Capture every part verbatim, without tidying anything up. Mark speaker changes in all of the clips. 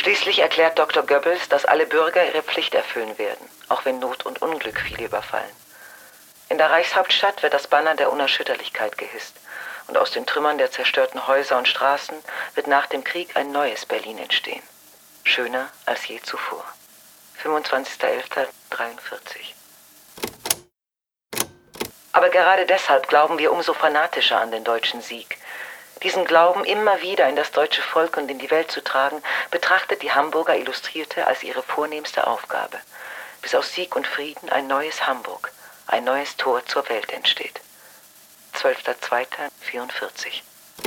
Speaker 1: Schließlich erklärt Doktor Goebbels, dass alle Bürger ihre Pflicht erfüllen werden, auch wenn Not und Unglück viele überfallen. In der Reichshauptstadt wird das Banner der Unerschütterlichkeit gehisst und aus den Trümmern der zerstörten Häuser und Straßen wird nach dem Krieg ein neues Berlin entstehen. Schöner als je zuvor. fünfundzwanzigster elfter dreiundvierzig. Aber gerade deshalb glauben wir umso fanatischer an den deutschen Sieg. Diesen Glauben immer wieder in das deutsche Volk und in die Welt zu tragen, betrachtet die Hamburger Illustrierte als ihre vornehmste Aufgabe, bis aus Sieg und Frieden ein neues Hamburg, ein neues Tor zur Welt entsteht. zwölfter zweiter vierundvierzig.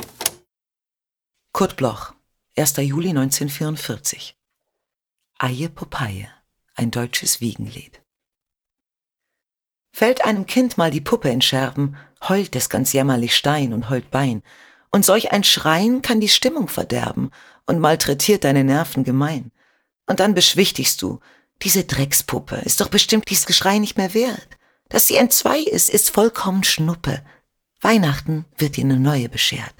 Speaker 2: Kurt Bloch, erster Juli neunzehnhundertvierundvierzig. Eie Popeye, ein deutsches Wiegenlied. Fällt einem Kind mal die Puppe in Scherben, heult es ganz jämmerlich Stein und heult Bein. Und solch ein Schreien kann die Stimmung verderben und malträtiert deine Nerven gemein. Und dann beschwichtigst du, diese Dreckspuppe ist doch bestimmt dies Geschrei nicht mehr wert. Dass sie entzwei ist, ist vollkommen Schnuppe. Weihnachten wird dir eine neue beschert.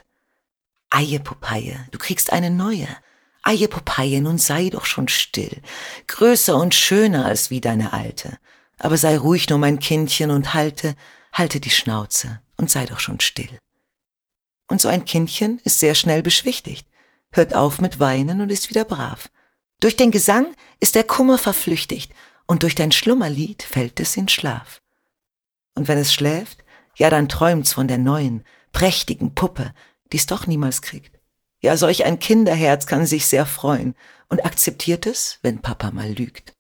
Speaker 2: Eie Popeye, du kriegst eine neue. Eie Popeye, nun sei doch schon still. Größer und schöner als wie deine alte. Aber sei ruhig nur, mein Kindchen, und halte, halte die Schnauze und sei doch schon still. Und so ein Kindchen ist sehr schnell beschwichtigt, hört auf mit Weinen und ist wieder brav. Durch den Gesang ist der Kummer verflüchtigt und durch dein Schlummerlied fällt es in Schlaf. Und wenn es schläft, ja, dann träumt's von der neuen, prächtigen Puppe, die's doch niemals kriegt. Ja, solch ein Kinderherz kann sich sehr freuen und akzeptiert es, wenn Papa mal lügt.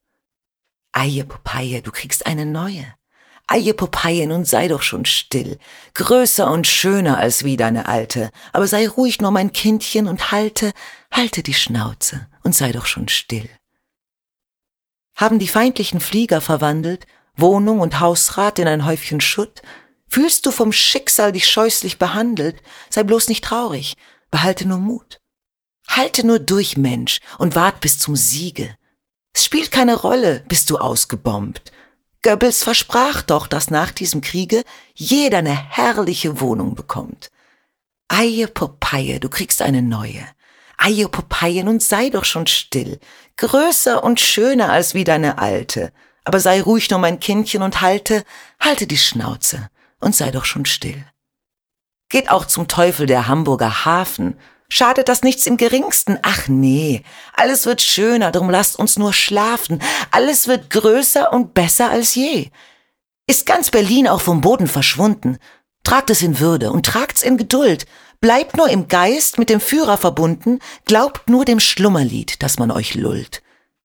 Speaker 2: Eie Popeye, du kriegst eine neue. Eie Popeye, nun sei doch schon still. Größer und schöner als wie deine alte. Aber sei ruhig nur, mein Kindchen, und halte, halte die Schnauze und sei doch schon still. Haben die feindlichen Flieger verwandelt Wohnung und Hausrat in ein Häufchen Schutt? Fühlst du vom Schicksal dich scheußlich behandelt? Sei bloß nicht traurig, behalte nur Mut. Halte nur durch, Mensch, und wart bis zum Siege. Es spielt keine Rolle, bist du ausgebombt. Goebbels versprach doch, dass nach diesem Kriege jeder eine herrliche Wohnung bekommt. Eie Popeye, du kriegst eine neue. Eie Popeye, nun sei doch schon still. Größer und schöner als wie deine alte. Aber sei ruhig nur, mein Kindchen, und halte, halte die Schnauze und sei doch schon still. Geht auch zum Teufel der Hamburger Hafen. Schadet das nichts im Geringsten? Ach nee, alles wird schöner, drum lasst uns nur schlafen. Alles wird größer und besser als je. Ist ganz Berlin auch vom Boden verschwunden? Tragt es in Würde und tragt's in Geduld. Bleibt nur im Geist mit dem Führer verbunden, glaubt nur dem Schlummerlied, das man euch lullt.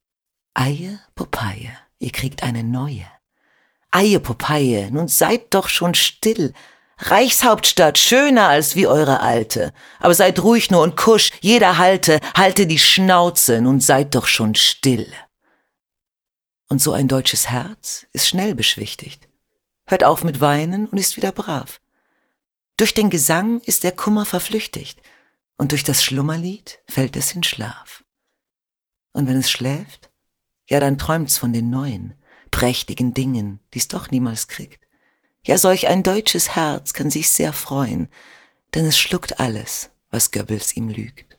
Speaker 2: Eie Popeye, ihr kriegt eine neue. Eie Popeye, nun seid doch schon still. Reichshauptstadt, schöner als wie eure alte. Aber seid ruhig nur und kusch, jeder halte, halte die Schnauze, nun seid doch schon still. Und so ein deutsches Herz ist schnell beschwichtigt, hört auf mit Weinen und ist wieder brav. Durch den Gesang ist der Kummer verflüchtigt und durch das Schlummerlied fällt es in Schlaf. Und wenn es schläft, ja, dann träumt's von den neuen, prächtigen Dingen, die's doch niemals kriegt. Ja, solch ein deutsches Herz kann sich sehr freuen, denn es schluckt alles, was Goebbels ihm lügt.